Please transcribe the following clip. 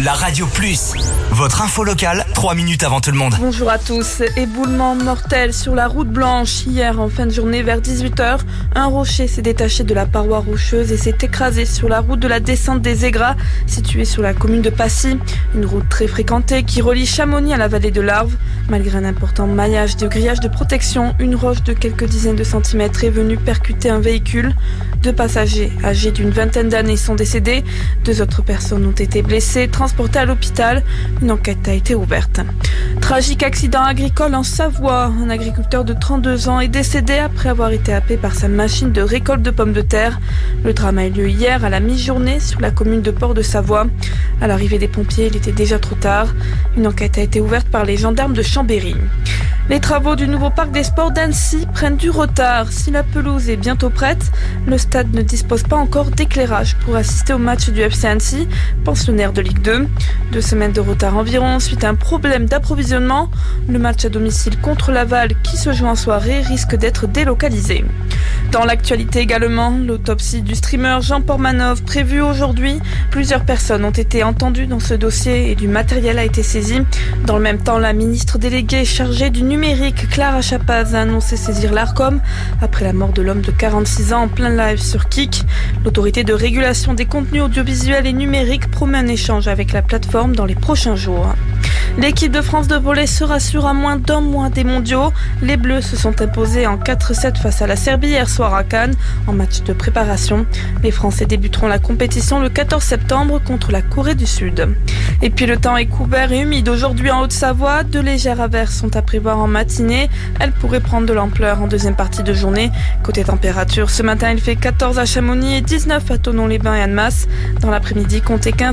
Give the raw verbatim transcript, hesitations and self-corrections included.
la Radio Plus. Votre info locale, trois minutes avant tout le monde. Bonjour à tous. Éboulement mortel sur la route blanche. Hier, en fin de journée, vers dix-huit heures, un rocher s'est détaché de la paroi rocheuse et s'est écrasé sur la route de la descente des Aigras, située sur la commune de Passy. Une route très fréquentée qui relie Chamonix à la vallée de l'Arve. Malgré un important maillage de grillage de protection, une roche de quelques dizaines de centimètres est venue percuter un véhicule. Deux passagers âgés d'une vingtaine d'années sont décédés. Deux autres personnes ont été blessées, transportées à l'hôpital. Une enquête a été ouverte. Tragique accident agricole en Savoie. Un agriculteur de trente-deux ans est décédé après avoir été happé par sa machine de récolte de pommes de terre. Le drame a eu lieu hier à la mi-journée sur la commune de Port-de-Savoie. À l'arrivée des pompiers, il était déjà trop tard. Une enquête a été ouverte par les gendarmes de Chambéry. Les travaux du nouveau parc des sports d'Annecy prennent du retard. Si la pelouse est bientôt prête, le stade ne dispose pas encore d'éclairage pour assister au match du F C Annecy, pensionnaire de Ligue deux. Deux semaines de retard environ suite à un problème d'approvisionnement. Le match à domicile contre Laval, qui se joue en soirée, risque d'être délocalisé. Dans l'actualité également, l'autopsie du streamer Jean Portmanov prévue aujourd'hui. Plusieurs personnes ont été entendues dans ce dossier et du matériel a été saisi. Dans le même temps, la ministre déléguée chargée du numérique, Clara Chapaz, a annoncé saisir l'Arcom après la mort de l'homme de quarante-six ans en plein live sur Kik. L'autorité de régulation des contenus audiovisuels et numériques promet un échange avec la plateforme dans les prochains jours. L'équipe de France de volley se rassure à moins d'un mois des mondiaux. Les Bleus se sont imposés en quatre sept face à la Serbie hier soir à Cannes en match de préparation. Les Français débuteront la compétition le quatorze septembre contre la Corée du Sud. Et puis le temps est couvert et humide aujourd'hui en Haute-Savoie. De légères averses sont à prévoir en matinée. Elles pourraient prendre de l'ampleur en deuxième partie de journée. Côté température, ce matin il fait quatorze à Chamonix et dix-neuf à Thonon-les-Bains et Annemasse. Dans l'après-midi, comptez quinze